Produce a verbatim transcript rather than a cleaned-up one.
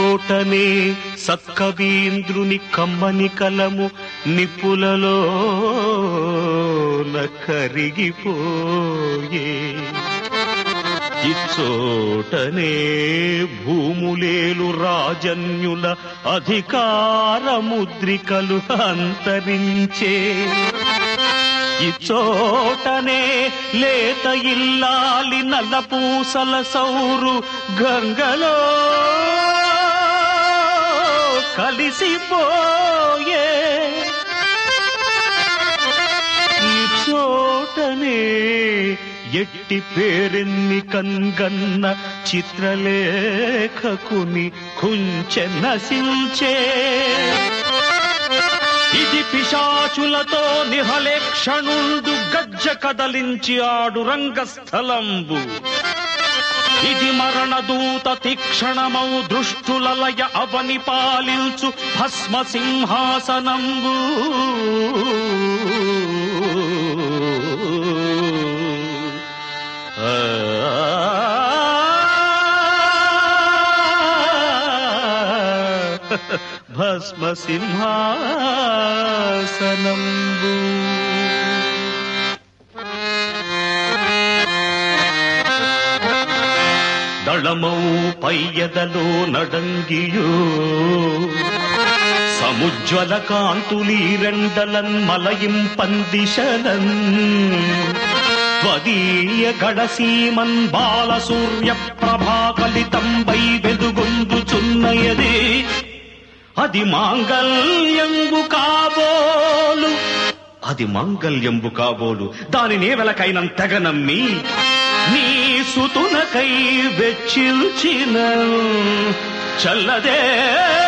ఇచ్చోటనే సత్కవీంద్రుని కమ్మని కలము నిప్పులలో కరిగిపోయే. ఇచ్చోటనే భూములేలు రాజన్యుల అధికార ముద్రికలు అంతరించే. ఇచ్చోటనే లేత ఇల్లాలి నల్లపూసల సౌరు గంగలో కలిసిపోయే. ఇచ్చోటనే ఎట్టి పేరెన్ని కన్గన్న చిత్రలేఖకుని కుంచె నశించే. ఇది పిశాచులతో నిహలేక్షణుండు గజ్జ కదలించి ఆడు రంగస్థలంబు. ఇది మరణదూత తీక్షణమౌ దృష్టులలయ అవని పాలించు భస్మ సింహాసనంబు. భస్మ సింహాసనంబు. దళమౌ పయ్యదలో నడంగియో సముజ్వల కాంతులీరెండలన్ మలయిం పందిశలన్ త్వదీయ గడసీమన్ బాల సూర్య ప్రభాకలితంబై వెదుగొందుచున్నయది. అది మాంగళ్యంబు కాబోలు, అది మాంగళ్యంబు కాబోలు. దానినే వెలకైనం తెగనమ్మి నీ సుతునకై వెచ్చిల్చిన చల్లదే